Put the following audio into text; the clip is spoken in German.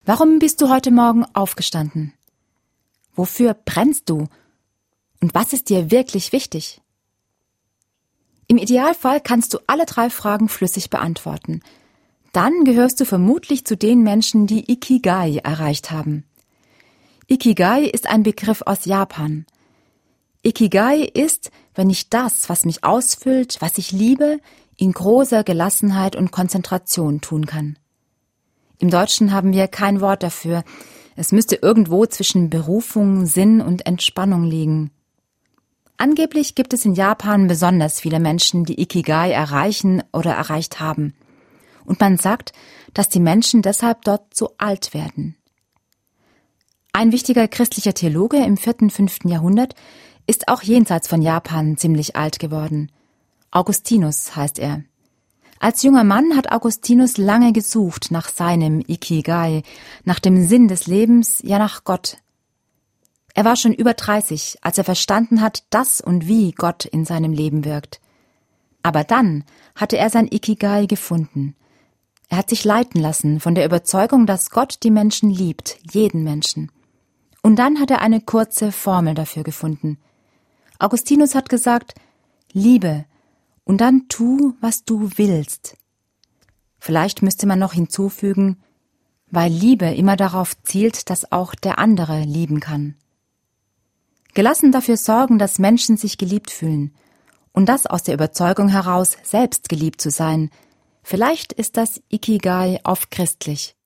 Warum bist du heute Morgen aufgestanden? Wofür brennst du? Und was ist dir wirklich wichtig? Im Idealfall kannst du alle 3 Fragen flüssig beantworten. Dann gehörst du vermutlich zu den Menschen, die Ikigai erreicht haben. Ikigai ist ein Begriff aus Japan. Ikigai ist, wenn ich das, was mich ausfüllt, was ich liebe, in großer Gelassenheit und Konzentration tun kann. Im Deutschen haben wir kein Wort dafür. Es müsste irgendwo zwischen Berufung, Sinn und Entspannung liegen. Angeblich gibt es in Japan besonders viele Menschen, die Ikigai erreichen oder erreicht haben. Und man sagt, dass die Menschen deshalb dort so alt werden. Ein wichtiger christlicher Theologe im 4. und 5. Jahrhundert ist auch jenseits von Japan ziemlich alt geworden. Augustinus heißt er. Als junger Mann hat Augustinus lange gesucht nach seinem Ikigai, nach dem Sinn des Lebens, ja nach Gott. Er war schon über 30, als er verstanden hat, dass und wie Gott in seinem Leben wirkt. Aber dann hatte er sein Ikigai gefunden. Er hat sich leiten lassen von der Überzeugung, dass Gott die Menschen liebt, jeden Menschen. Und dann hat er eine kurze Formel dafür gefunden. Augustinus hat gesagt, liebe und dann tu, was du willst. Vielleicht müsste man noch hinzufügen, weil Liebe immer darauf zielt, dass auch der andere lieben kann. Gelassen dafür sorgen, dass Menschen sich geliebt fühlen und das aus der Überzeugung heraus, selbst geliebt zu sein. Vielleicht ist das Ikigai auf christlich.